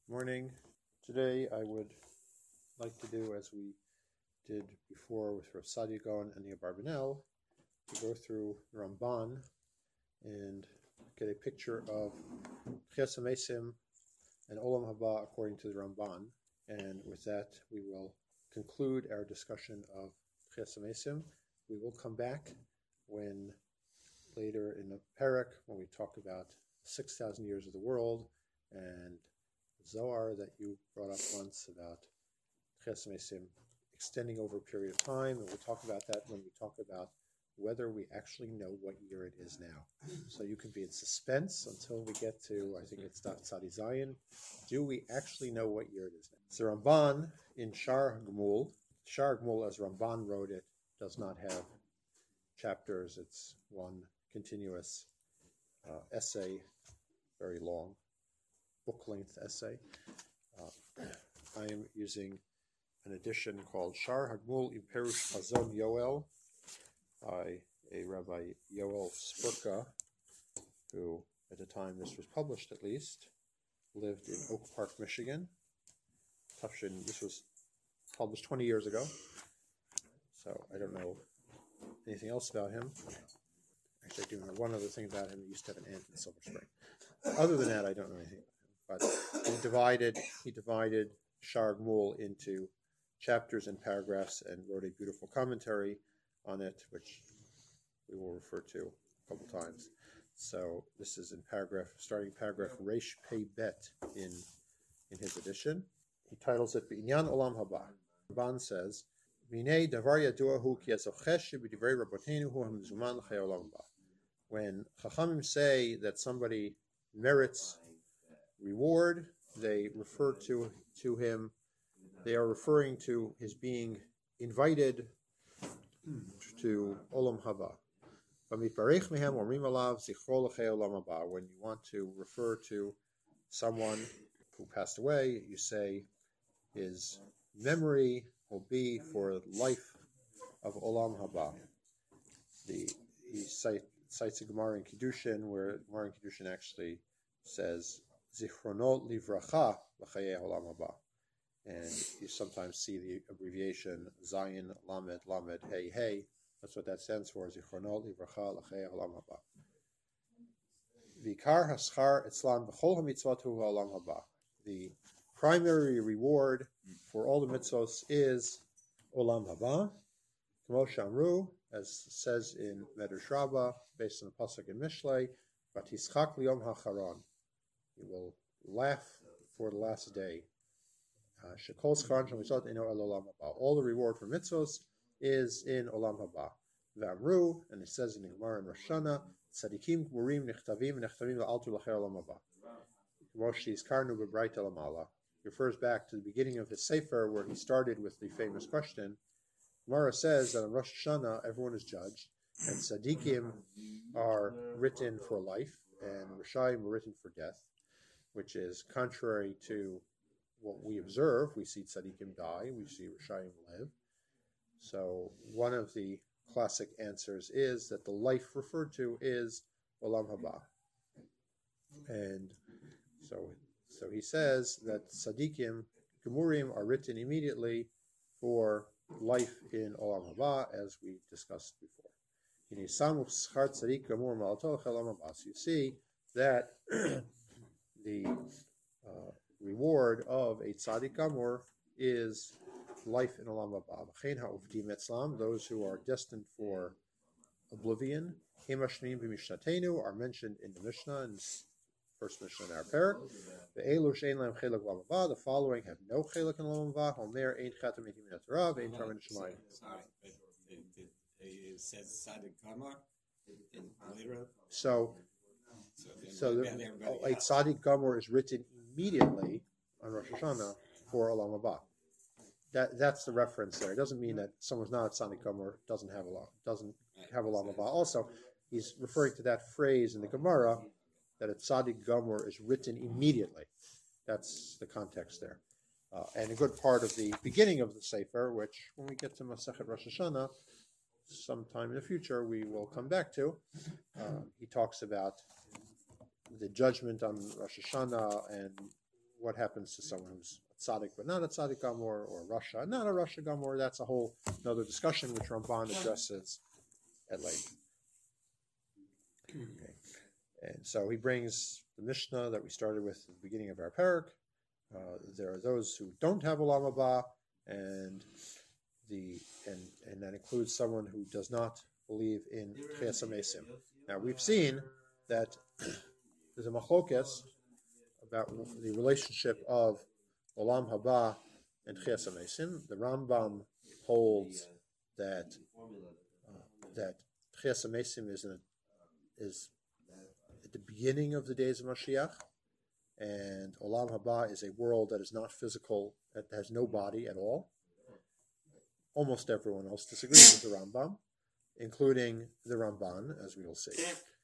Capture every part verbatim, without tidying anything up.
Morning. Today I would like to do as we did before with Rav Sadia Gaon and the Abarbanel, to go through Ramban and get a picture of Tchias HaMesim and Olam Haba according to the Ramban. And with that, we will conclude our discussion of Tchias HaMesim. We will come back when later in the parak, when we talk about six thousand years of the world and Zohar that you brought up once about Tchias HaMesim extending over a period of time, and we'll talk about that when we talk about whether we actually know what year it is now. So you can be in suspense until we get to, I think it's Daf Tzadi Zayin. Do we actually know what year it is now? So Ramban in Shar Gmul, Shar Gmul as Ramban wrote it, does not have chapters. It's one continuous uh, essay, very long, book-length essay. Uh, I am using an edition called Shar Hagmul im Perush Chazon Yoel by a Rabbi Yoel Spurka, who, at the time this was published at least, lived in Oak Park, Michigan. This was published twenty years ago, so I don't know anything else about him. Actually, I do know one other thing about him. He used to have an aunt in Silver Spring. Other than that, I don't know anything about him. But he divided, he divided Shar Gmul into chapters and paragraphs and wrote a beautiful commentary on it, which we will refer to a couple times. So this is in paragraph, starting paragraph Reish Pei Bet in in his edition. He titles it B'inyan Olam Haba. Ramban says, Minei davar yadua hu ki azochesh b'divrei rabotenu hu hamzuman l'chei olam haba. When Chachamim say that somebody merits reward, they refer to to him, they are referring to his being invited to Olam Haba. When you want to refer to someone who passed away, you say his memory will be for life of Olam Haba. The he cite, cites a Gemara in Kiddushin, where Gemara in Kiddushin actually says Zichronot Livracha l'chayei Olam Haba, and you sometimes see the abbreviation Zayin Lamed Lamed Hey Hey. That's what that stands for. Zichronot Livracha l'chayei Olam Haba. Vikar haschar etzlan b'chol hamitzvot hu Olam Haba. The primary reward for all the mitzvos is Olam Haba. Kmo shamru, as says in Medrash Rabbah, based on the pasuk in Mishlei, Vatischak liyom hacharon. You will laugh for the last day. Shekol schar shemitzvot eno el Olam Haba. All the reward for mitzvos is in Olam Haba. V'amru, and it says in the Gemara in Rosh Hashanah, Tzadikim gmurim nechtavim nechtavim la'altu l'chei Olam Haba. Refers back to the beginning of his Sefer, where he started with the famous question. Gemara says that on Rosh Hashanah everyone is judged, and tzaddikim are written for life, and Rishayim are written for death, which is contrary to what we observe. We see tzaddikim die, we see Rishayim live. So one of the classic answers is that the life referred to is Olam Haba. And so so he says that tzaddikim, gemurim, are written immediately for life in Olam Haba, as we discussed before. So you see that the uh, reward of a tzaddik gamur is life in Olam Haba. Those who are destined for oblivion, are mentioned in the Mishnah, in first Mishnah in our parak. The following have no chelik in Olam Haba. Homer ein chatam etim min haTorah ve'ein tarmin shemayim. Sorry, it says tzaddik gamur in literal. So, so, so the, a tzaddik gamur is written immediately on Rosh Hashanah for Olam Haba. That that's the reference there. It doesn't mean that someone's not a tzaddik gamur doesn't have a lot, doesn't have a Olam Haba. Also, he's referring to that phrase in the Gemara that a tzaddik gamur is written immediately. That's the context there. Uh, and a good part of the beginning of the Sefer, which when we get to Masechet Rosh Hashanah, sometime in the future, we will come back to, uh, he talks about the judgment on Rosh Hashanah and what happens to someone who's a tzaddik but not a tzaddik gamor, or Russia, not a Russia gamor. That's a whole another discussion which Ramban addresses at length. Okay. And so he brings the Mishnah that we started with at the beginning of our parak. Uh, there are those who don't have Olam Haba, and the and and that includes someone who does not believe in Tchias HaMesim. Now we've seen that there's a machlokes about the relationship of Olam Haba and Tchias HaMesim. The Rambam holds that uh, that Tchias HaMesim is in, is at the beginning of the days of Mashiach, and Olam Haba is a world that is not physical, that has no body at all. Almost everyone else disagrees with the Rambam, including the Ramban, as we will see.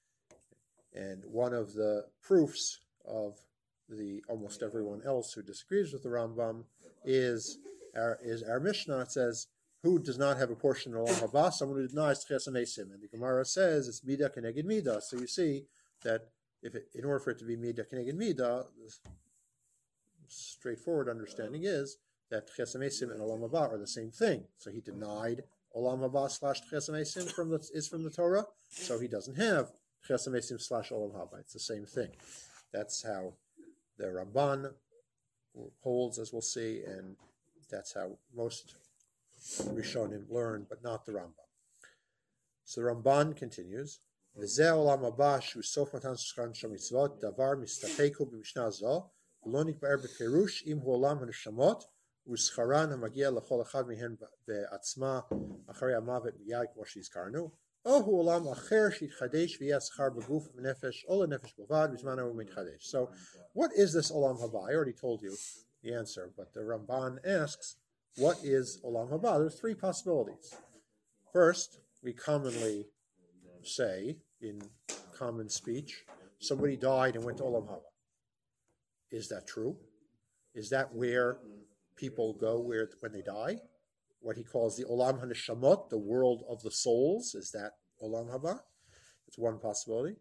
And one of the proofs of the almost everyone else who disagrees with the Rambam is our is our Mishnah. It says, "Who does not have a portion of Olam Haba? Someone who denies Tchias HaMesim." And the Gemara says it's Midah Keneged Midah. So you see that if it, in order for it to be Midah Keneged Midah, the straightforward understanding is that Tchias HaMesim and Olam Haba are the same thing. So he denied Olam Haba slash Tchias HaMesim from the is from the Torah, so he doesn't have Tchias HaMesim slash Olam Haba. It's the same thing. That's how the Ramban holds, as we'll see, and that's how most Rishonim learn, but not the Rambam. So the Ramban continues. V'zeh Olam Haba shu sof matan shkan shamitzvot davar mistapeku b'mishnah zo v'lo nikba'er b'perush im hu olam ha'neshamot u'scharan ha'magia l'chol echad mihen be'atzma acharei ha'mavet miyad k'mo she'izkarnu o hu olam acher she'itchadesh v'yeh schar b'guf v'nefesh o l'nefesh b'vad b'zman ha'u mitchadesh. So what is this Olam Haba? I already told you the answer, but the Ramban asks, what is Olam Haba? There's three possibilities. First, we commonly say in common speech, somebody died and went to Olam Haba. Is that true? Is that where people go where when they die? What he calls the Olam HaNeshamot, the world of the souls, is that Olam Haba? It's one possibility.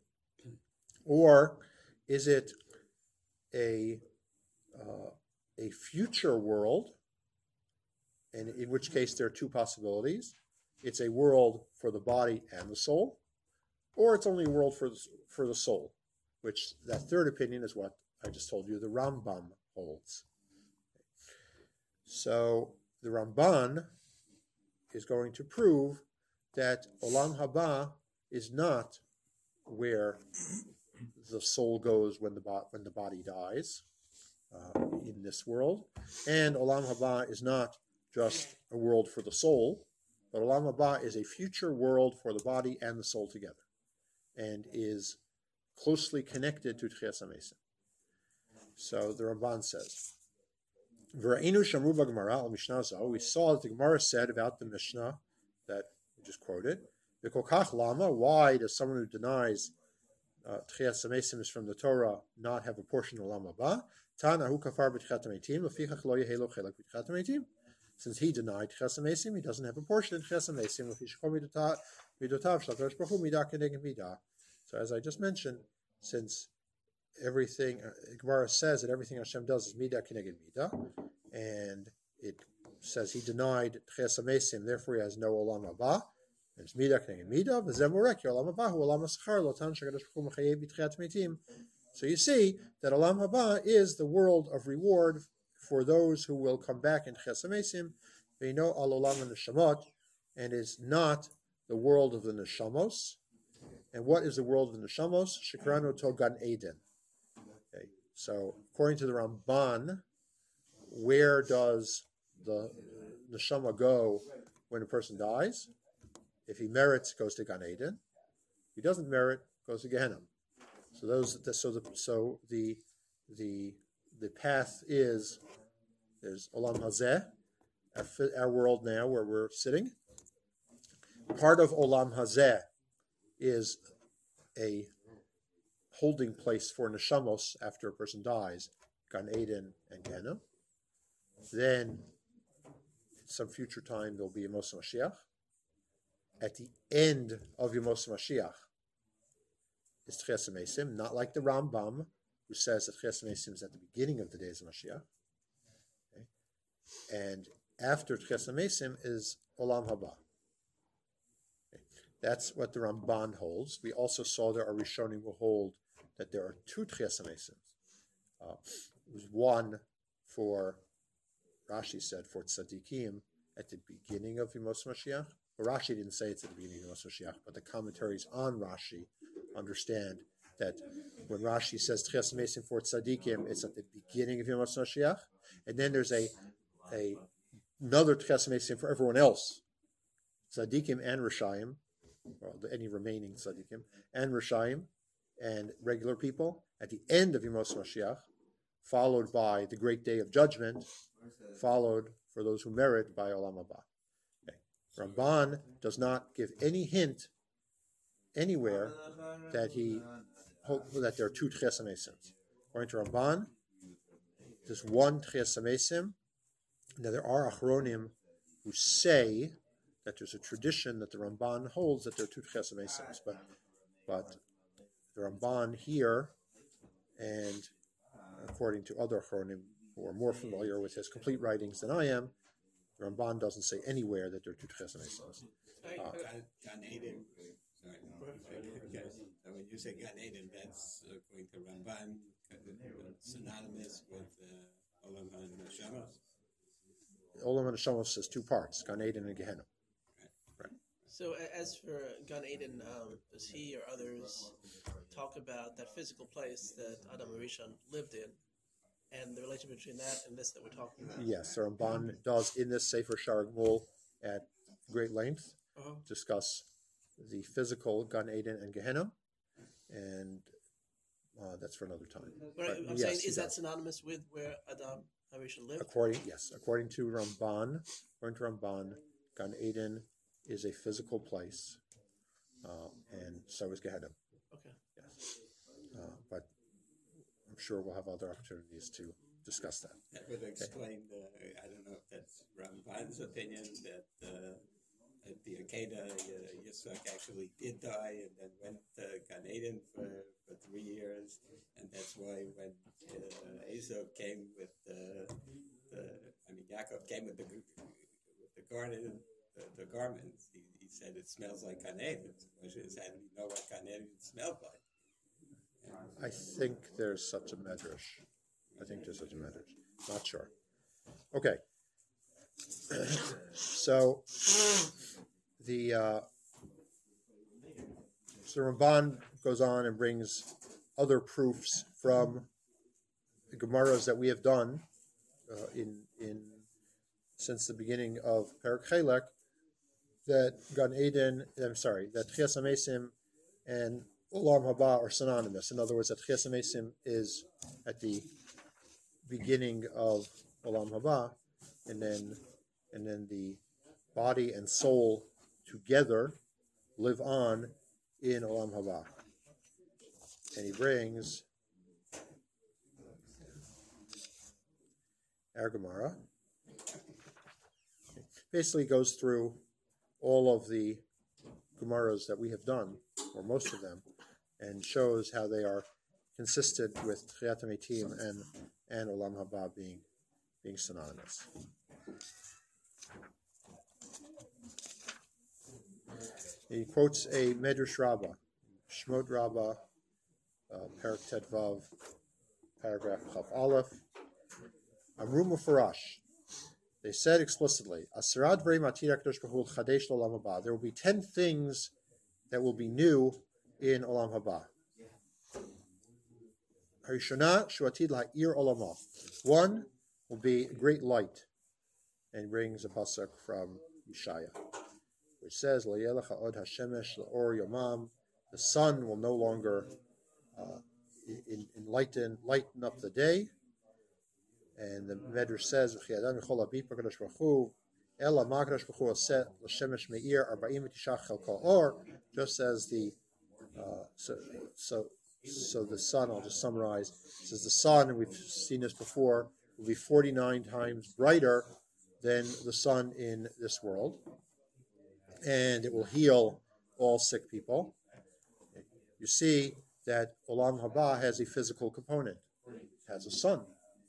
Or is it a uh, a future world, and in which case there are two possibilities. It's a world for the body and the soul, or it's only a world for the, for the soul, which that third opinion is what I just told you the Rambam holds. So the Ramban is going to prove that Olam Haba is not where the soul goes when the, bo- when the body dies uh, in this world, and Olam Haba is not just a world for the soul, but Olam Haba is a future world for the body and the soul together, and is closely connected to Tchias HaMesim. So the Ramban says, "V'ra'inu shamru b'Gemara al Mishnah zo." We saw that the Gemara said about the Mishnah that we just quoted. V'kol kach lama. Why does someone who denies uh, Tchias HaMesim is from the Torah not have a portion of Olam Haba? Tana hu kafar b'Tchias HaMetim lefichach lo yehi lo chelak b'Tchias HaMetim. Since he denied Tchias HaMesim, he doesn't have a portion in Tchias HaMesim. So as I just mentioned, since everything, uh, Gemara says that everything Hashem does is midah keneged midah, and it says he denied Tchias HaMesim, therefore he has no Olam Haba. And it's midah keneged midah, v'zeh morek Olam Haba hu Olam HaSchar lo tan shekadosh baruch hu mechayev b'Tchias HaMetim. So you see that Olam Haba is the world of reward for those who will come back in Tchias HaMesim, ve'ino al olam HaNeshamot, and is not the world of the Neshamos. And what is the world of the Neshamos? Shekranu to Gan Eden. Okay. So according to the Ramban, where does the Neshama go when a person dies? If he merits, goes to Gan Eden. If he doesn't merit, goes to Gehenna. So those, so the so the the the path is there's Olam Hazeh, our, our world now where we're sitting. Part of Olam Hazeh is a holding place for neshamos after a person dies, Gan Eden and Gehenna. Then, at some future time, there'll be Yemos Mashiach. At the end of Yemos Mashiach is Tchias HaMesim, not like the Rambam, who says that Tchias HaMesim is at the beginning of the days of Mashiach. Okay? And after Tchias HaMesim is Olam Haba. Okay? That's what the Ramban holds. We also saw there are Rishonim who hold that there are two Tchias HaMesims. Uh, it was one for, Rashi said, for Tzadikim at the beginning of Yemos Mashiach. Well, Rashi didn't say it's at the beginning of Yemos Mashiach, but the commentaries on Rashi understand that when Rashi says Tchias HaMesim for Tzadikim, it's at the beginning of Yemos Mashiach, and then there's a, a another Tchias HaMesim for everyone else, Tzadikim and Rishayim, well, any remaining Tzadikim, and Rishayim, and regular people, at the end of Yemos Mashiach, followed by the great day of judgment, followed for those who merit by Olam Haba. Okay. Ramban does not give any hint anywhere that he that there are two Tchias HaMesim. According to Ramban, there's one Tchias HaMesim. Now there are Achronim who say that there's a tradition that the Ramban holds that there are two Tchias HaMesim, but but the Ramban here, and according to other Achronim who are more familiar with his complete writings than I am, the Ramban doesn't say anywhere that there are two Tchias HaMesim. Uh, Gan Eden. Sorry. So when you say Gan Eden, that's according to Ramban, synonymous with uh, Olam HaNeshama. Olam HaNeshama says two parts, Gan Eden and Gehenna. Right. So a- as for Gan Eden, um, does he or others talk about that physical place that Adam Rishon lived in, and the relationship between that and this that we're talking about? Yes, the Ramban does in this Sefer Shar Gmul at great length Uh-huh. discuss the physical Gan Eden and Gehenna, and uh, that's for another time. But, But I'm yes, saying, he is that does. synonymous with where Adam Rishon lived? According, yes, according to Ramban, according to Ramban, Gan Eden is a physical place, uh, and so is Gehenna. Okay. Yes, uh, but I'm sure we'll have other opportunities to discuss that. That would explain the, I don't know if that's Ramban's opinion, that uh, at the Akedah, uh, Yitzhak actually did die and then went to Gan Eden for, for three years. And that's why when uh, Esau came with the, the, I mean, Yaakov came with the, with the garden, the, the garments, he, he said it smells like Gan Eden. So the question is, how do we know what Gan Eden smelled like? I think there's such a medrash. I think there's such a medrash. Not sure. Okay. So the uh, so Ramban goes on and brings other proofs from the Gemaras that we have done uh, in in since the beginning of Perek Chelek, that Gan Eden, I'm sorry, that Tchias HaMesim and Olam Haba are synonymous. In other words, that Tchias HaMesim is at the beginning of Olam Haba, and then and then the body and soul together live on in Olam Haba. And he brings our Gemara. Basically goes through all of the Gemaras that we have done, or most of them, and shows how they are consistent with Tchiyat HaMetim and, and Olam Haba being, being synonymous. He quotes a Medrash Rabbah, Shmot Rabbah, uh, Perek Tetvav, paragraph Chaf Aleph, Amru Mufarash. They said explicitly, Asarad V'rei Matir HaKadosh Baruch Hu Chadesh L'Olam Haba. There will be ten things that will be new in Olam Haba. Harishona Shuatid La'ir Olamo. One will be great light, and brings a pasuk from Yeshaya, which says, La'yelech ha'od Hashemesh La'or Yomam. The sun will no longer uh, in, enlighten, lighten up the day. And the Medrash says, "V'chiadam yichol habit b'Kadosh Baruch Hu, ela ma Kadosh Baruch Hu aseh l'shemesh meir arba'im v'tisha chelko or." Just as the uh, so so so the sun. I'll just summarize. It says the sun, and we've seen this before, will be forty-nine times brighter than the sun in this world, and it will heal all sick people. You see that Olam Haba has a physical component, has a sun.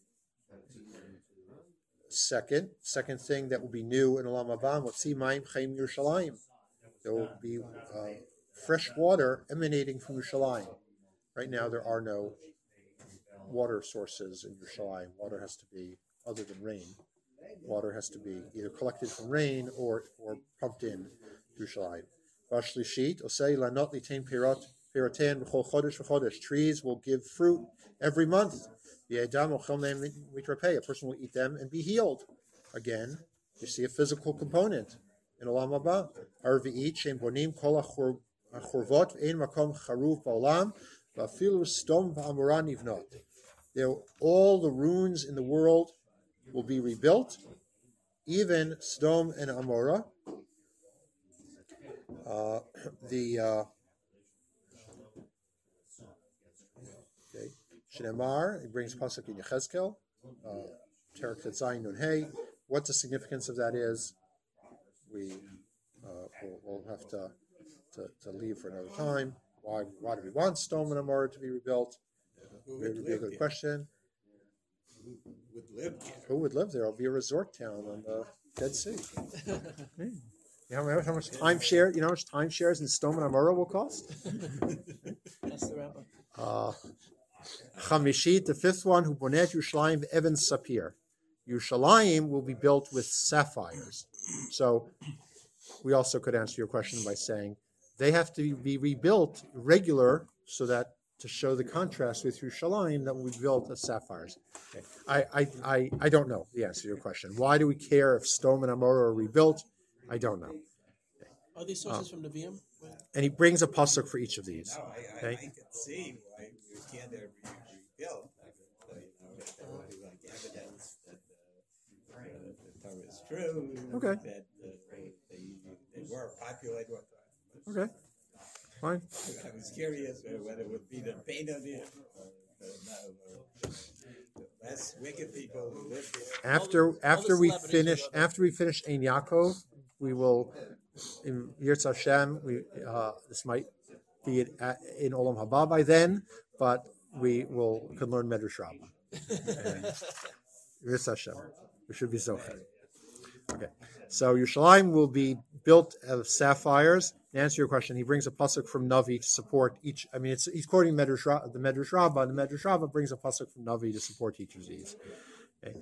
Second, second thing that will be new in Olam Haba, Motzi Mayim Chaim Yerushalayim. There will be uh, fresh water emanating from Yerushalayim. Right now, there are no water sources in Yerushalayim. Water has to be, other than rain, water has to be either collected from rain or, or pumped in to Yerushalayim. Vashlishit, Osei Lanot Litain Pirot, Pirotan, B'chol Chodesh V'chodesh. Trees will give fruit every month. A person will eat them and be healed. Again, you see a physical component in Olam Haba. Arvi'it Shem Bonim Kol HaChurvot Ein Makom Charuv Ba'olam Va'afilu Stom Va'amora Nivnot. There, all the ruins in the world will be rebuilt, even Sdom and Amora. Uh, the uh, okay, Shnemar, it brings pasuk in Yechezkel, Terek Tetzayin Nun Hey. What the significance of that is, we uh, we'll, we'll have to, to to leave for another time. Why why do we want Sdom and Amora to be rebuilt? Who It would would be a live good there? question. Who would live there? Who would live there? It'll be a resort town on the Dead Sea. You know how much, how much timeshare? You know how much timeshares in Sdom and Amora will cost? That's the rabbi. Uh, Chamishit, the fifth one, who bonet Yerushalayim Evan Sapir. Yerushalayim will be built with sapphires. So we also could answer your question by saying they have to be rebuilt regular so that to show the contrast with Yerushalayim that will be built as sapphires. Okay. I, I, I, I don't know the answer to your question. Why do we care if Sdom and Amora are rebuilt? I don't know. Are these sources from Nevi'im? And he brings a pasuk for each of these. No, I, I, Okay. I could see why you can't ever re- rebuild. So, you know, that there would be like evidence that uh, uh, the Torah is true. Okay. That uh, they, they were populated. With, Okay, fine. I was curious uh, whether it would be the pain of it or uh, no, or the less wicked people who live there. After All the- after all the we celebrities finish will go there. after we finish Ein Yaakov, we will in Yirtz Hashem. We uh, this might be in, uh, in Olam Haba by then, but we will can learn Medrash Rabbah. And Yirtz Hashem, we should be zocher. Okay, so Yerushalayim will be built of sapphires. To answer your question, he brings a pasuk from Navi to support each. I mean, it's, he's quoting Medrash, Ra- the Medrash Rabbah. The Medrash Rabbah brings a pasuk from Navi to support each of these. Okay.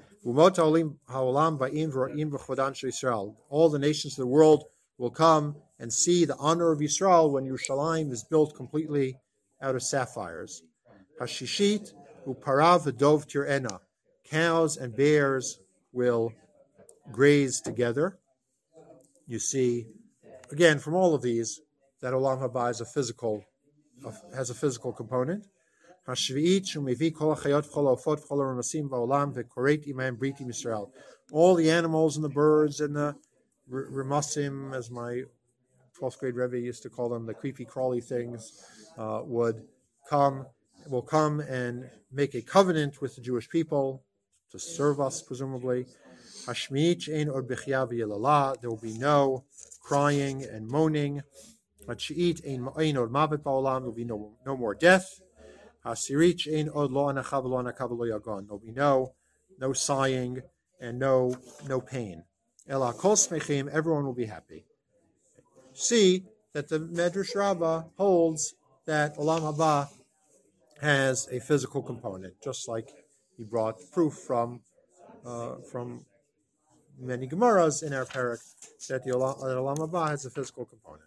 All the nations of the world will come and see the honor of Yisrael when Yerushalayim is built completely out of sapphires. Hashishit uparav v'dov tir'ena. Cows and bears will graze together. You see, again, from all of these, that Olam Haba is a physical, has a physical component. Hashvi'it shumevi kol hachayot v'chol ha'ofot v'chol ha'ramasim ba'olam v'koreit imayim britim Yisrael. All the animals and the birds and the r- ramasim, as my twelfth grade Rebbe used to call them, the creepy crawly things, uh, would come, will come and make a covenant with the Jewish people to serve us, presumably. Hashmi'it ein od b'chya v'yelala. There will be no crying and moaning. Hatshi'it ein ein od mavet ba'olam. There will be no no more death. Hasirich ein od lo anacha v'lo anaka v'lo yagon. There will be no no sighing and no no pain. Ela kol smechim. Everyone will be happy. See that the Medrash Rabbah holds that Olam Haba has a physical component, just like he brought proof from uh, from many Gemaras in our parak that the Olam, that Olam Haba has a physical component.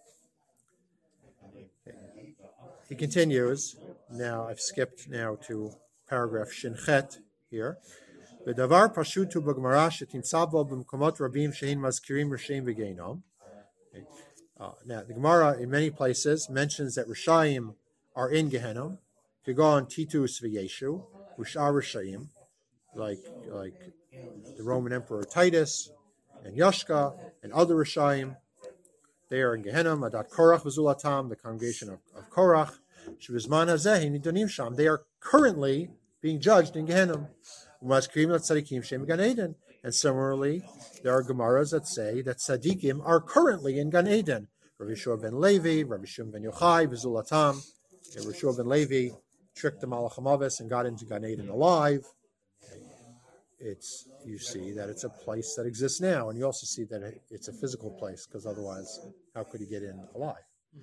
Okay. He continues. Now I've skipped now to paragraph Shinchet here. V'davar pashutu b'Gemara shetimtza bo b'mkomot rabim shehin mazkirim Rishaim v'Geinom. Uh, now, the Gemara in many places mentions that Rishayim are in Gehenom. To go on Titus v'Yeshu, Ushar Rishayim, like like the Roman Emperor Titus and Yashka and other Rishayim, they are in Gehenom. Adat Korach v'Zulatam, the congregation of, of Korach, Shevizman Hazeh nidonim sham. They are currently being judged in Gehenom. Umazkirim l'tzadikim shem Gan Eden. And similarly, there are Gemaras that say that tzaddikim are currently in Gan Eden. Rabbi Yeshua ben Levi, Rabbi Shimon ben Yochai, V'Zulatam. Reshua ben Levi tricked the Malach HaMavis and got into Gan Eden alive. It's you see that it's a place that exists now, and you also see that it, it's a physical place, because otherwise, how could he get in alive?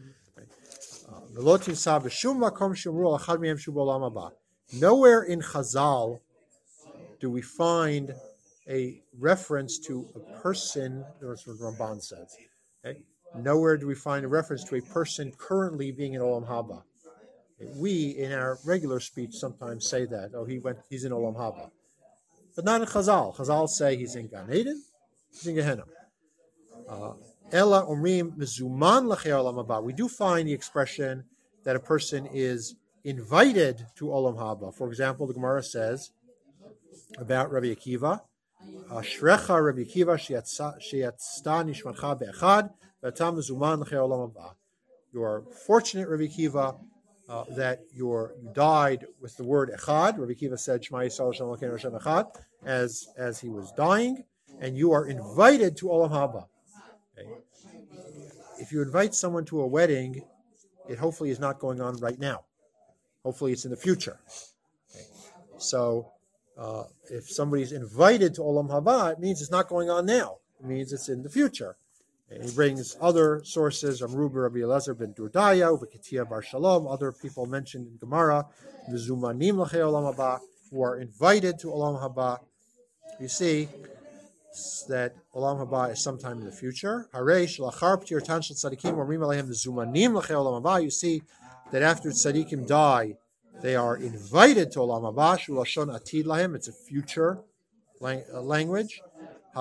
Nowhere in Chazal do we find a reference to a person. That's what Ramban says. Okay? Nowhere do we find a reference to a person currently being in Olam Haba. We, in our regular speech, sometimes say that. Oh, he went. He's in Olam Haba. But not in Chazal. Chazal say he's in Gan Eden, he's in Gehenna. Ela omrim mezuman l'chei olam haba. We do find the expression that a person is invited to Olam Haba. For example, the Gemara says about Rabbi Akiva, Ashrecha Rabbi Akiva sheyatzta nishmatcha be'echad v'atam mezuman l'chei olam haba. You are fortunate, Rabbi Akiva, Uh, that you're, you died with the word echad. Rabbi Akiva said, Shema Yisrael Shalom Elokeinu Hashem Echad, as, as he was dying, and you are invited to Olam Haba. Okay. If you invite someone to a wedding, it hopefully is not going on right now. Hopefully it's in the future. Okay. So uh, if somebody's invited to Olam Haba, it means it's not going on now. It means it's in the future. And he brings other sources, Amruba Rabbi Elazar ben Durdaya, V'Ketia Bar Shalom, other people mentioned in Gemara, the Zumanim L'chei Olam Haba, who are invited to Olam Haba. You see that Olam Haba is sometime in the future. Hareish Lachar P'tir Tan Shel Tzadikim Omrim Alehem the Zumanim L'chei Olam Haba. You see that after Tzadikim die, they are invited to Olam Haba. Shulashon Atid Lahem. It's a future language. So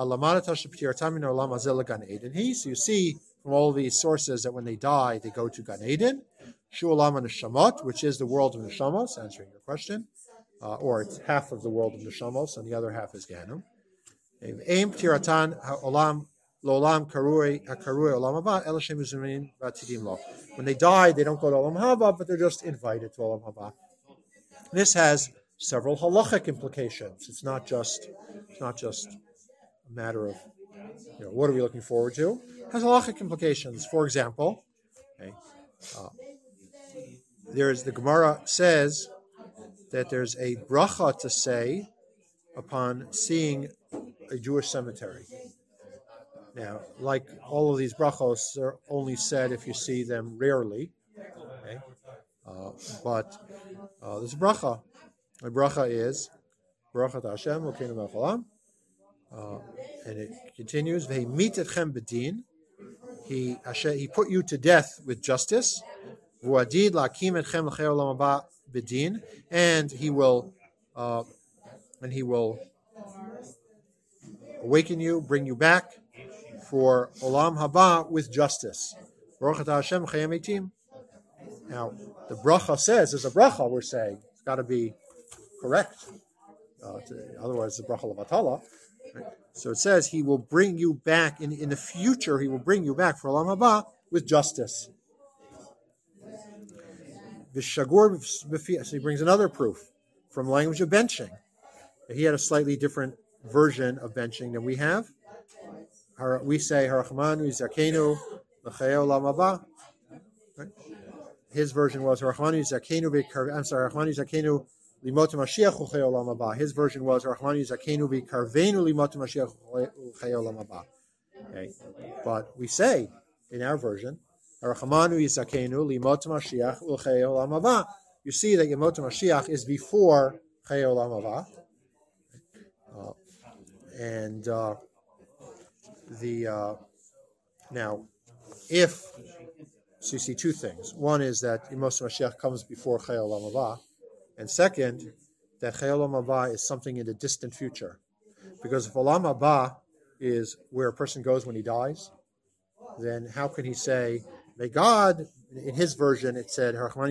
you see from all these sources that when they die, they go to Gan Eden. Shu'olam Neshamot, which is the world of Neshamos, answering your question. Uh, or it's half of the world of Neshamos, and the other half is Gehenna. When they die, they don't go to Olam Haba, but they're just invited to Olam Haba. This has several halachic implications. It's not just, it's not just a matter of, you know, what are we looking forward to? It has halachic implications. For example, okay, uh, there's the Gemara says that there's a bracha to say upon seeing a Jewish cemetery. Now, like all of these brachos, they're only said if you see them rarely. Okay? Uh, but uh, there's a bracha. The bracha is bracha Hashem Elokeinu melech haolam. Uh, and it continues, he he put you to death with justice, and he will uh, and he will awaken you, bring you back for Olam Haba with justice. Now, the bracha says, there's a bracha we're saying, it's got to be correct, uh, to, otherwise the bracha levatala. So it says he will bring you back in, in the future. He will bring you back for Olam Haba with justice. So he brings another proof from language of benching. He had a slightly different version of benching than we have. We say Harachmanu Zakenu L'chei Olam Haba. His version was Harachmanu Zakenu. I'm sorry, Harachmanu Zakenu. His version was Rahmanu Zakenu Karvenu Limatu Mashiach Olam Haba. Okay, but we say in our version, Rahmanu Zakenu Limatu Mashiach Olam Haba. You see that Yemot Mashiach is before Chei Olam Haba, uh, and uh, the uh, now if so, you see two things. One is that Yemot Mashiach comes before Chei Olam Haba. And second, that Chei Olam Haba is something in the distant future. Because if Olam Haba is where a person goes when he dies, then how can he say, may God, in his version it said,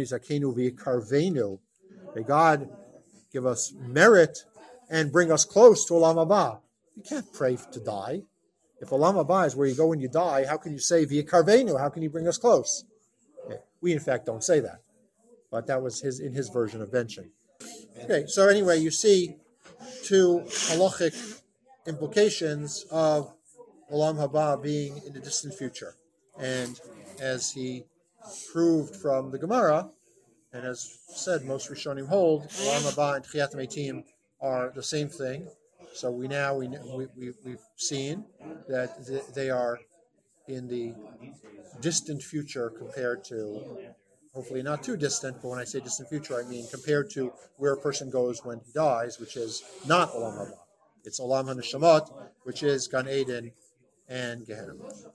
may God give us merit and bring us close to Olam Haba. You can't pray to die. If Olam Haba is where you go when you die, how can you say, V'yikarvenu, how can you bring us close? We in fact don't say that. But that was his in his version of benching. Okay, so anyway, you see two halachic implications of Olam Haba being in the distant future. And as he proved from the Gemara, and as said, most Rishonim hold Olam Haba and Tchiyat Meitim are the same thing. So we now we, we, we we've seen that th- they are in the distant future compared to, hopefully not too distant, but when I say distant future, I mean compared to where a person goes when he dies, which is not Olam Haba. It's Olam HaNeshamot, which is Gan Eden and Gehenna.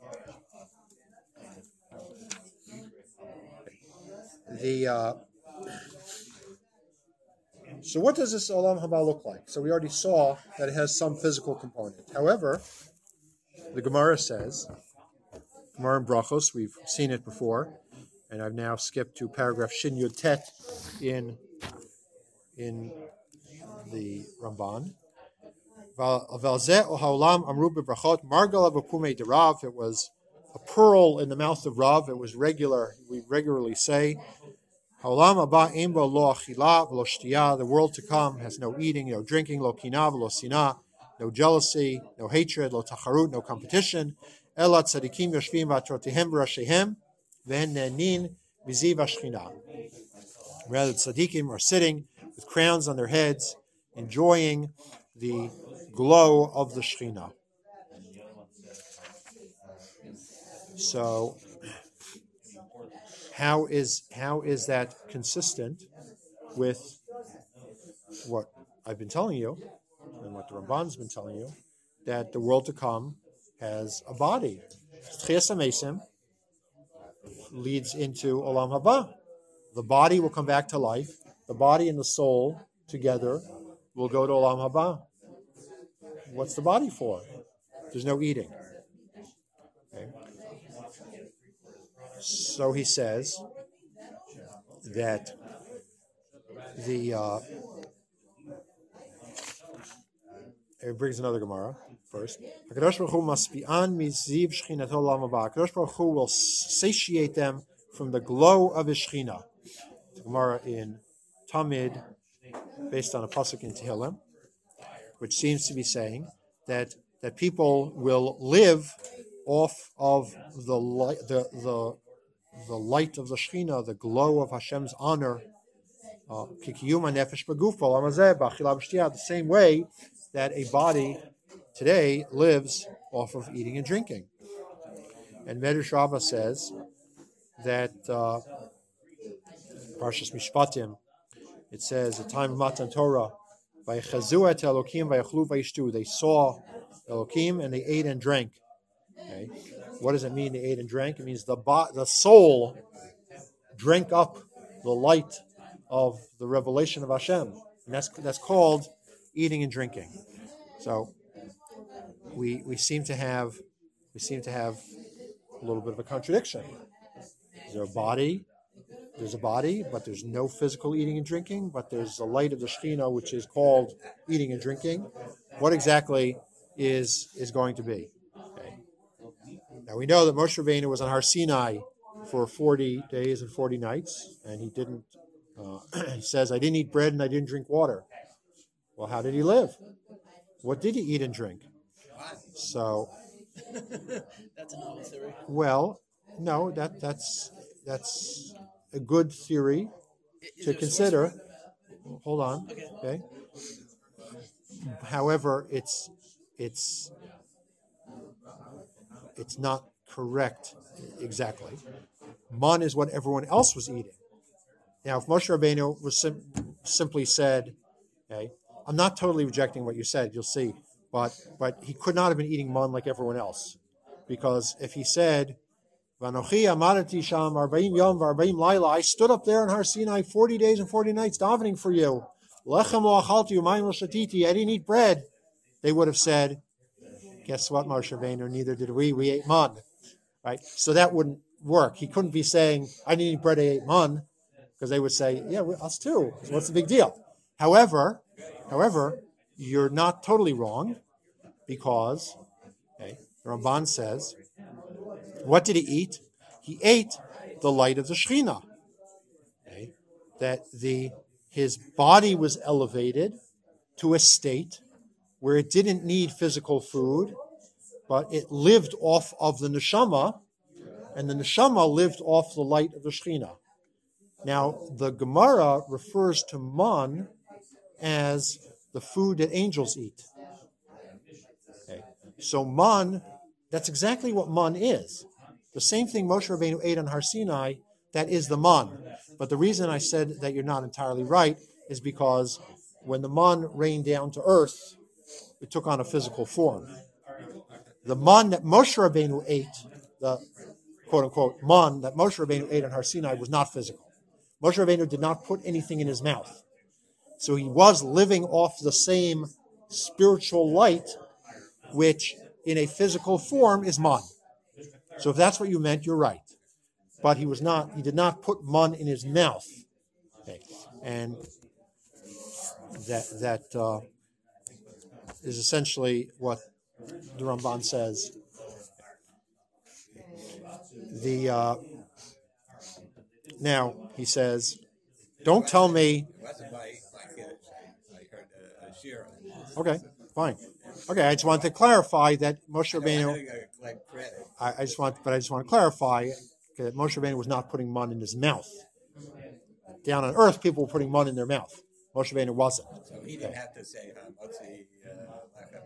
The uh, so what does this Olam Haba look like? So we already saw that it has some physical component. However, the Gemara says, Gemara in Brachos, we've seen it before, and I've now skipped to paragraph Shin Yud Tet in in the Ramban. It was a pearl in the mouth of Rav. It was regular. We regularly say, the world to come has no eating, no drinking, lo kina v'lo sina, no jealousy, no hatred, lo tacharut, no competition. Ela tzadikim yoshvim v'atrotihem v'rashehem v'hen ne'nin v'ziv hashchina. Rather, tzadikim are sitting with crowns on their heads, enjoying the glow of the Shechina. So, how is how is that consistent with what I've been telling you and what the Ramban's been telling you, that the world to come has a body? Tchias HaMesim leads into Olam Haba. The body will come back to life. The body and the soul together will go to Olam Haba. What's the body for? There's no eating. Okay. So he says that the uh, it brings another Gemara first. HaKadosh Baruch Hu maspi'an miziv shchinato olam haba. HaKadosh Baruch Hu will satiate them from the glow of his Shechina. The Gemara in Tamid, based on a pasuk in Tehillim, which seems to be saying that that people will live off of the light, the the the light of the Shechina, the glow of Hashem's honor, uh, the same way that a body today lives off of eating and drinking. And Medrash Rabbah says that uh, Parshas Mishpatim, it says, the time of Matan Torah, they saw Elokim and they ate and drank. Okay. What does it mean they ate and drank? It means the bo- the soul drank up the light of the revelation of Hashem. And that's that's called eating and drinking. So we we seem to have we seem to have a little bit of a contradiction. Is there a body? There's a body, but there's no physical eating and drinking, but there's the light of the Shekhinah, which is called eating and drinking. What exactly is is going to be? Okay. Now we know that Moshe Rabbeinu was on Har Sinai for forty days and forty nights, and he didn't, uh, he says, I didn't eat bread and I didn't drink water. Well, how did he live? What did he eat and drink? So, that's a novel theory. Well, no, that that's that's a good theory Is to there a consider. source Hold on, Okay. okay. However, it's it's it's not correct exactly. Man is what everyone else was eating. Now, if Moshe Rabbeinu was sim- simply said, okay, I'm not totally rejecting what you said, you'll see, but but he could not have been eating man like everyone else, because if he said, Vanochi amarati sham arba'im yom v'arba'im laila, I stood up there in Har Sinai forty days and forty nights davening for you. Lechem lo achalti umayim lo shatiti, I didn't eat bread. They would have said, guess what, Moshe Rabbeinu, neither did we, we ate man. Right? So that wouldn't work. He couldn't be saying, I didn't eat bread, I ate man, because they would say, yeah, us too. What's the big deal? However, however, you're not totally wrong, because okay, the Ramban says, what did he eat? He ate the light of the Shekhinah. Okay? That the his body was elevated to a state where it didn't need physical food, but it lived off of the neshama, and the neshama lived off the light of the Shekhinah. Now, the Gemara refers to man as the food that angels eat. Okay. So man, that's exactly what man is. The same thing Moshe Rabbeinu ate on Har Sinai, that is the man. But the reason I said that you're not entirely right is because when the man rained down to earth, it took on a physical form. The man that Moshe Rabbeinu ate, the quote-unquote man that Moshe Rabbeinu ate on Har Sinai, was not physical. Moshe Rabbeinu did not put anything in his mouth. So he was living off the same spiritual light, which in a physical form is man. So if that's what you meant, you're right. But he was not, he did not put man in his mouth. Okay. And that that uh, is essentially what the Ramban says. The uh, now he says, don't tell me. It wasn't like, like uh, I heard a, a shir on this. Okay, fine. Okay, I just wanted to clarify that Moshe I Rabbeinu. don't gotta collect credit. I, I just want, but I just want to clarify that Moshe Rabbeinu was not putting man in his mouth. Down on earth, people were putting man in their mouth. Moshe Rabbeinu wasn't. So he didn't have to say, uh, Motzi, uh, Lachem,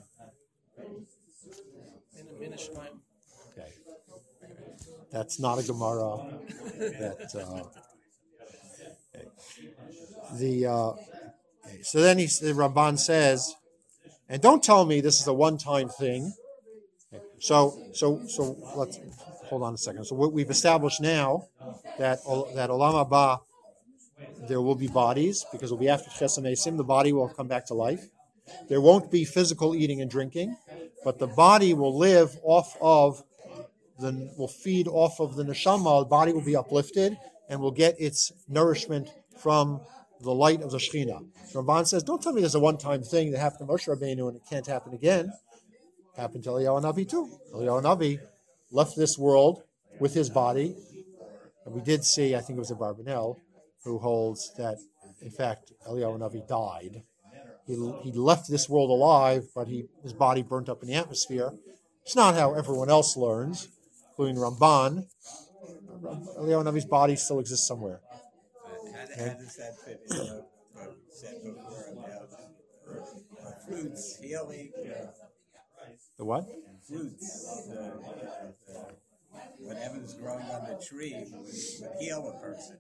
and In a Shemaim. Okay, that's not a Gemara. That uh, okay. the uh, okay. So then he, the Ramban says, and don't tell me this is a one-time thing. Okay. So, so, so let's hold on a second. So what we've established now that that Olam Haba, there will be bodies because it'll be after Chesed Mesim. The body will come back to life. There won't be physical eating and drinking, but the body will live off of the will feed off of the neshama. The body will be uplifted and will get its nourishment from the light of the Shekhinah. Ramban says, don't tell me there's a one-time thing that happened to Moshe Rabbeinu and it can't happen again. It happened to Eliyahu Navi too. Eliyahu Navi left this world with his body. And we did see, I think it was a Barbanel, who holds that, in fact, Eliyahu Navi died. He, he left this world alive, but he, his body burnt up in the atmosphere. It's not how everyone else learns, including Ramban. Eliyahu Navi's body still exists somewhere. how, how does that fit in what what we said before about uh, fruits healing? Uh, The what? fruits, uh, uh, whatever's growing on the tree would, would heal a person.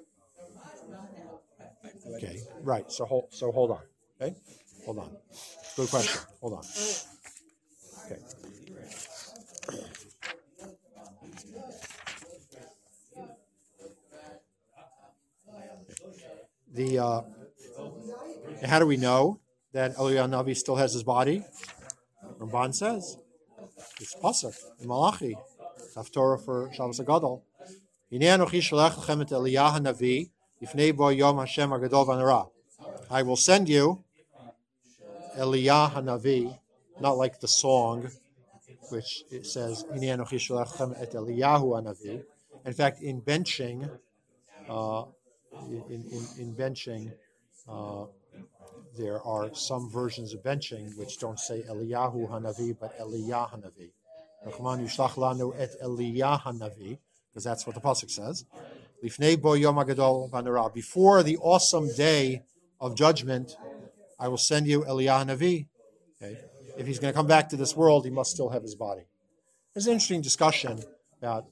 I thought- Okay, right. So hold, so hold on. Okay, hold on. Good question. Hold on. Okay. The uh, how do we know that Eliyahu Navi still has his body? Ramban says it's pasuk in Malachi, Haftorah for Shabbos Hagadol. Hinei anochi sholach lechem et Eliyahu Navi lifnei bo yom Hashem hagadol v'nara. I will send you Eliyahu Navi, not like the song, which it says Hinei anochi sholach lechem et Eliyahu Navi. In fact, in benching, uh, in, in, in benching, uh, there are some versions of benching which don't say Eliyahu Hanavi, but Eliyahu Hanavi. Rachman yishlach lanu et Eliyahu Hanavi, because that's what the pasuk says. Lifnei bo yom hagadol v'nara. Before the awesome day of judgment, I will send you Eliyahu Hanavi. Okay, if he's going to come back to this world, he must still have his body. There's an interesting discussion about.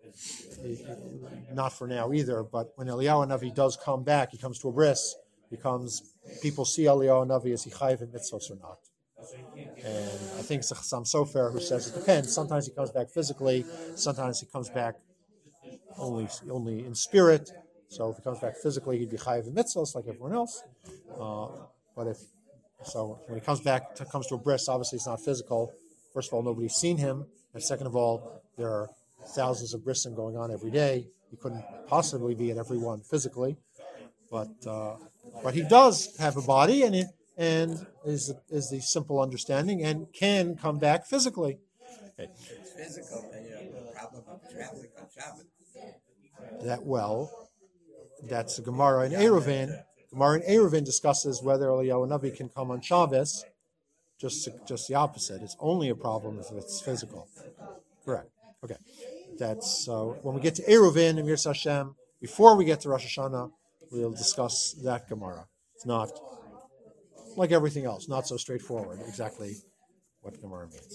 Not for now either, but when Eliyahu Navi does come back, he comes to a bris, becomes, people see Eliyahu Navi as he chayiv in mitzvos or not. And I think it's Chassam Sofer who says it depends. Sometimes he comes back physically, sometimes he comes back only only in spirit. So if he comes back physically, he'd be chayiv in mitzvos like everyone else. Uh, but if so, when he comes back, to, comes to a bris, obviously it's not physical. First of all, nobody's seen him, and second of all, there are thousands of brisim going on every day. He couldn't possibly be at every one physically, but uh, but he does have a body, and it and is is the simple understanding, and can come back physically. Okay. It's physical, then you have a problem of traveling on Shabbat. That well, that's the Gemara in Eruvin. Gemara in Eruvin discusses whether Eliyahu Navi can come on Shabbos. Just just the opposite. It's only a problem if it's physical. Correct. Okay. That's uh, when we get to Eruvin and Mirza Hashem, before we get to Rosh Hashanah, we'll discuss that Gemara. It's not, like everything else, not so straightforward exactly what Gemara means.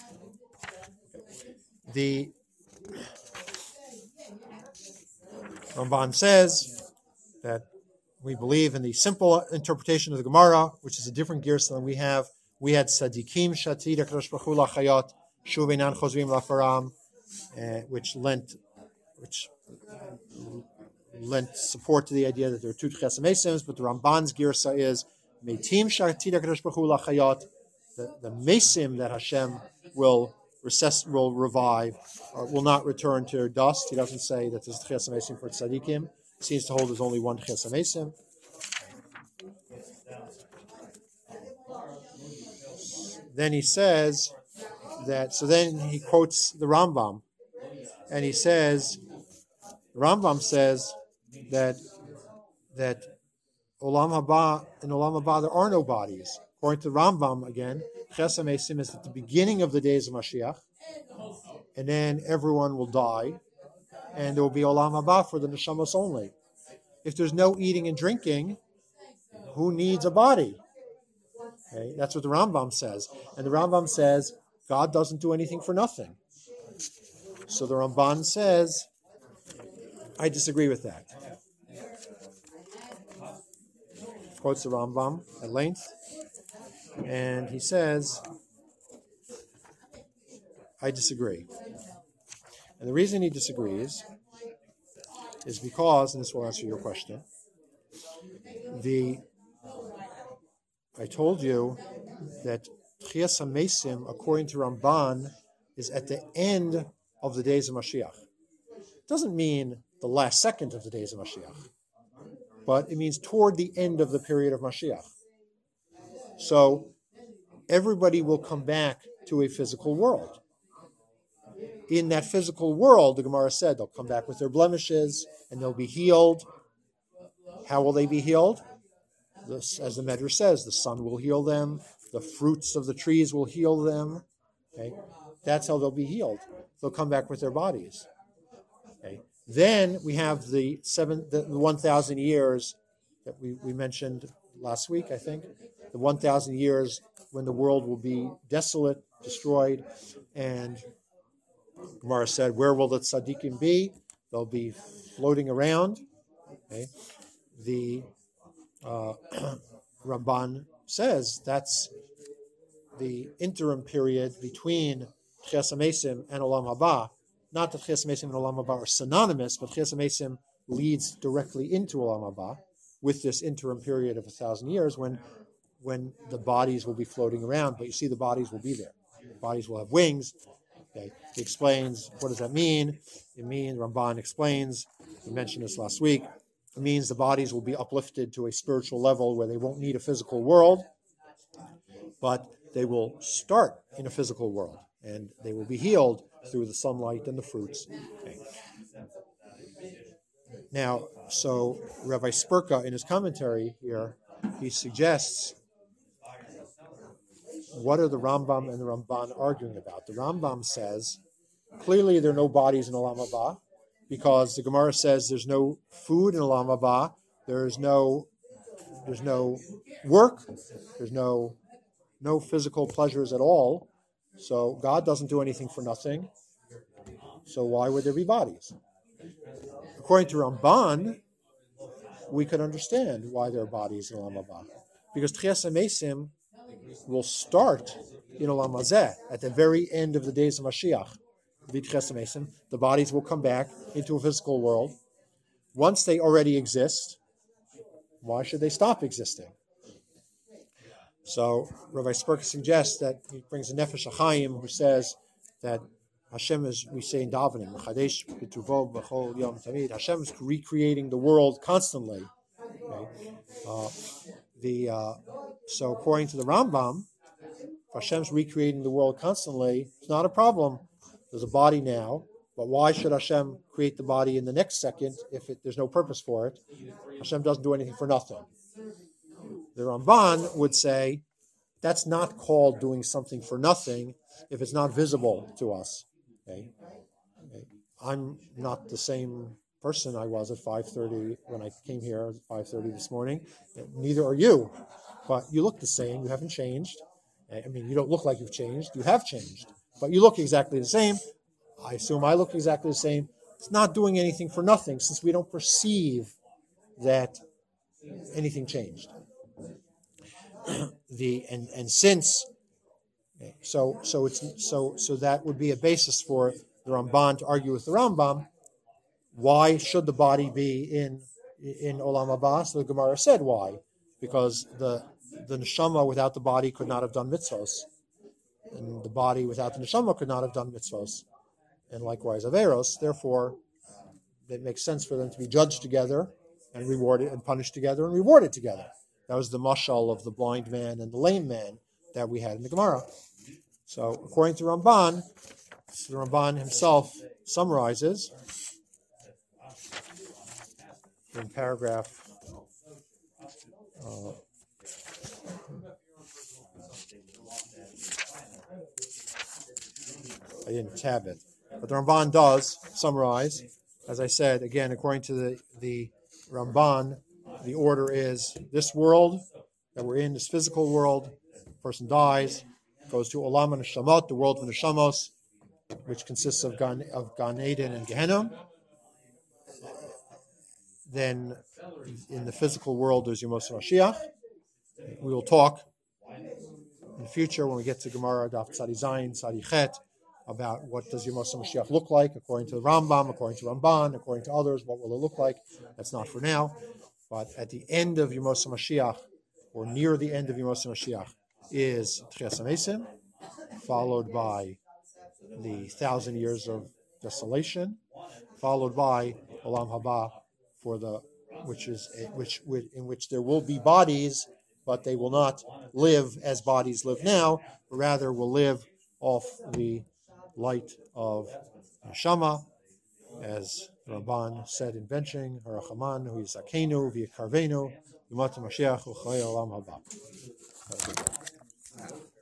The Ramban says that we believe in the simple interpretation of the Gemara, which is a different girsa than we have. We had Sadikim Shatid HaKadosh Baruch Hu Lachayot Shuvinan Chozrim Lafaram, which lent which lent support to the idea that there are two Tchias Mesim, but the Ramban's girsa is Meitim Shatid HaKadosh Baruch Hu Lachayot, the the Mesim that Hashem will recess, will revive, uh, will not return to dust. He doesn't say that there's Tchias Mesim for Tzadikim. He seems to hold there's only one Tchias Mesim. Then he says that, so then he quotes the Rambam, and he says, the Rambam says that that Olam Haba, in Olam Haba there are no bodies. According to the Rambam, again, Tchias Mesim is at the beginning of the days of Mashiach, and then everyone will die, and there will be Olam Haba for the Neshamos only. If there's no eating and drinking, who needs a body? Okay, that's what the Rambam says. And the Rambam says, God doesn't do anything for nothing. So the Ramban says, I disagree with that. Quotes the Rambam at length. And he says, I disagree. And the reason he disagrees is because, and this will answer your question, the I told you that Tchias HaMesim, according to Ramban, is at the end of the days of Mashiach. It doesn't mean the last second of the days of Mashiach, but it means toward the end of the period of Mashiach. So everybody will come back to a physical world. In that physical world, the Gemara said, they'll come back with their blemishes and they'll be healed. How will they be healed? This, as the Medrash says, the sun will heal them, the fruits of the trees will heal them. Okay, that's how they'll be healed. They'll come back with their bodies. Okay, then we have the seven, the, the one thousand years that we, we mentioned last week. I think the one thousand years when the world will be desolate, destroyed, and Gemara said, where will the tzaddikim be? They'll be floating around. Okay, the Uh, Ramban says that's the interim period between Tchias HaMesim and Olam Haba. Not that Tchias HaMesim and Olam Haba are synonymous, but Tchias HaMesim leads directly into Olam Haba with this interim period of a thousand years when, when the bodies will be floating around. But you see, the bodies will be there. The bodies will have wings. Okay. He explains, what does that mean? It means, Ramban explains, we mentioned this last week, it means the bodies will be uplifted to a spiritual level where they won't need a physical world, but they will start in a physical world, and they will be healed through the sunlight and the fruits. Okay. Now, so Rabbi Spurka, in his commentary here, he suggests, what are the Rambam and the Ramban arguing about? The Rambam says, clearly there are no bodies in Olam Haba, because the Gemara says there's no food in Olam Haba, there's no, there's no work, there's no, no physical pleasures at all. So God doesn't do anything for nothing. So why would there be bodies? According to Ramban, we could understand why there are bodies in Olam Haba, because Tchias HaMesim will start in Olam Hazeh at the very end of the days of Mashiach. The bodies will come back into a physical world. Once they already exist, why should they stop existing? So Rabbi Spurka suggests that he brings a Nefesh HaChaim who says that Hashem is, we say in Davening, Hashem is recreating the world constantly. Okay? Uh, the uh, so according to the Rambam, Hashem's recreating the world constantly. It's not a problem. There's a body now, but why should Hashem create the body in the next second if it, there's no purpose for it? Hashem doesn't do anything for nothing. The Ramban would say that's not called doing something for nothing if it's not visible to us. Okay? Okay. I'm not the same person I was at five thirty when I came here at five thirty this morning. Neither are you, but you look the same. You haven't changed. I mean, you don't look like you've changed. You have changed, but you look exactly the same. I assume I look exactly the same. It's not doing anything for nothing, since we don't perceive that anything changed. the and and since so so it's so so that would be a basis for the Ramban to argue with the Rambam. Why should the body be in in Olam Haba? So the Gemara said why, because the the neshama without the body could not have done mitzvos, and the body without the neshama could not have done mitzvos, and likewise averos. Therefore, it makes sense for them to be judged together and rewarded and punished together and rewarded together. That was the mashal of the blind man and the lame man that we had in the Gemara. So, according to Ramban, the Ramban himself summarizes in paragraph uh, I didn't tab it, but the Ramban does summarize. As I said, again, according to the, the Ramban, the order is this world that we're in, this physical world, person dies, goes to Olam HaNeshamot, the world of Neshamos, which consists of Gan, of Gan Eden and Gehenna. Then in the physical world, there's Yemos Mashiach. We will talk in the future when we get to Gemara, Daf Tzadi Zayin, Tzadi Chet, about what does Yemos Mashiach look like according to the Rambam, according to Ramban, according to others. What will it look like? That's not for now. But at the end of Yemos Mashiach, or near the end of Yemos Mashiach, is Tchias HaMesim, followed by the thousand years of desolation, followed by Olam Haba, for the which is which in which there will be bodies, but they will not live as bodies live now, but rather will live off the light of Neshama, as Ramban said in benching, Harachaman, Hu Yisakenu, V'Yakarvenu, Yimata Mashiach, U'Chay Olam Haba.